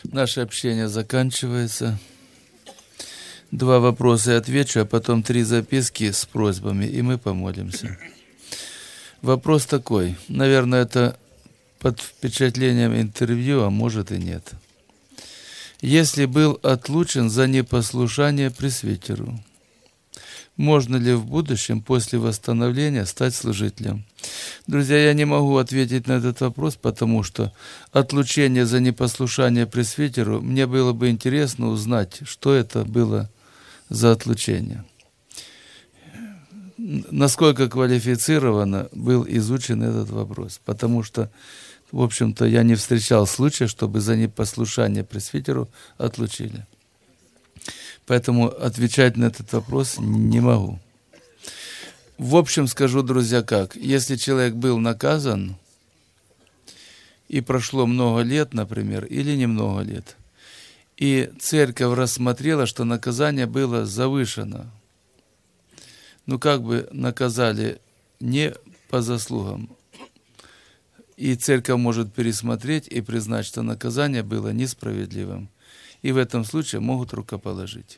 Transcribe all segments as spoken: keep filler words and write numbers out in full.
Наше общение заканчивается. Два вопроса я отвечу, а потом три записки с просьбами, и мы помолимся. Вопрос такой. Наверное, это под впечатлением интервью, а может и нет. Если был отлучен за непослушание пресвитеру, можно ли в будущем после восстановления стать служителем? Друзья, я не могу ответить на этот вопрос, потому что отлучение за непослушание пресвитеру, мне было бы интересно узнать, что это было за отлучение. Насколько квалифицированно был изучен этот вопрос, потому что, в общем-то, я не встречал случая, чтобы за непослушание пресвитеру отлучили. Поэтому отвечать на этот вопрос не могу. В общем, скажу, друзья, как. Если человек был наказан, и прошло много лет, например, или немного лет, и церковь рассмотрела, что наказание было завышено, ну как бы наказали не по заслугам, и церковь может пересмотреть и признать, что наказание было несправедливым. И в этом случае могут рукоположить.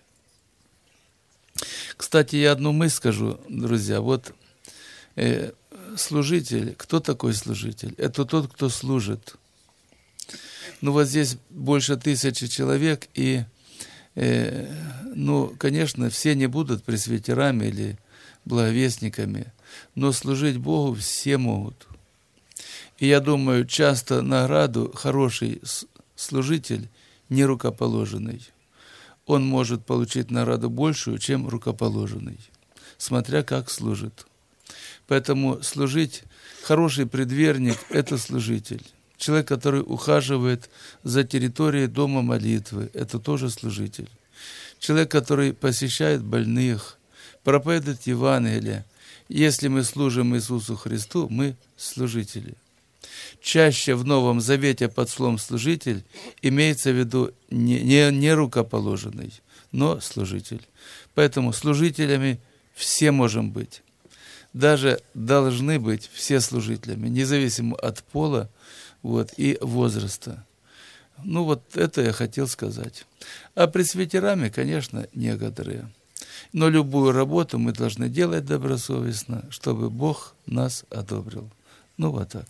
Кстати, я одну мысль скажу, друзья. Вот э, служитель, кто такой служитель? Это тот, кто служит. Ну вот здесь больше тысячи человек, и, э, ну, конечно, все не будут пресвитерами или благовестниками, но служить Богу все могут. И я думаю, часто награду хороший служитель не рукоположенный, он может получить награду большую, чем рукоположенный, смотря как служит. Поэтому служить, хороший предверник – это служитель. Человек, который ухаживает за территорией дома молитвы – это тоже служитель. Человек, который посещает больных, проповедует Евангелие. Если мы служим Иисусу Христу, мы служители. Чаще в Новом Завете под словом «служитель» имеется в виду не, не, не рукоположенный, но служитель. Поэтому служителями все можем быть. Даже должны быть все служителями, независимо от пола вот, и возраста. Ну вот это я хотел сказать. А пресвитерами, конечно, некоторые. Но любую работу мы должны делать добросовестно, чтобы Бог нас одобрил. Ну вот так.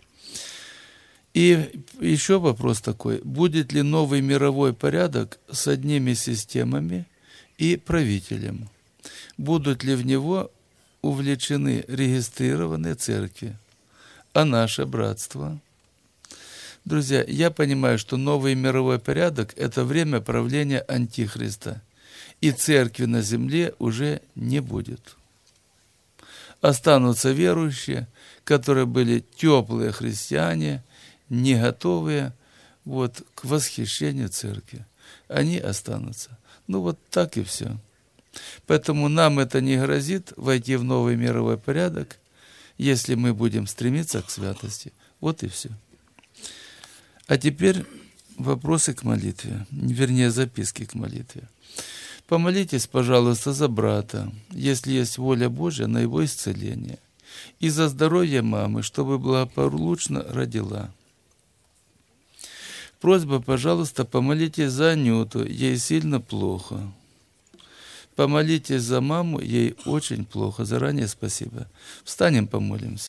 И еще вопрос такой. Будет ли новый мировой порядок с одними системами и правителем? Будут ли в него увлечены регистрированные церкви? А наше братство? Друзья, я понимаю, что новый мировой порядок – это время правления Антихриста. И церкви на земле уже не будет. Останутся верующие, которые были теплые христиане, не готовые вот, к восхищению церкви. Они останутся. Ну вот так и все. Поэтому нам это не грозит войти в новый мировой порядок, если мы будем стремиться к святости. Вот и все. А теперь вопросы к молитве, вернее записки к молитве. Помолитесь, пожалуйста, за брата, если есть воля Божья на его исцеление, и за здоровье мамы, чтобы благополучно родила. Просьба, пожалуйста, помолитесь за Анюту, ей сильно плохо. Помолитесь за маму, ей очень плохо. Заранее спасибо. Встанем, помолимся.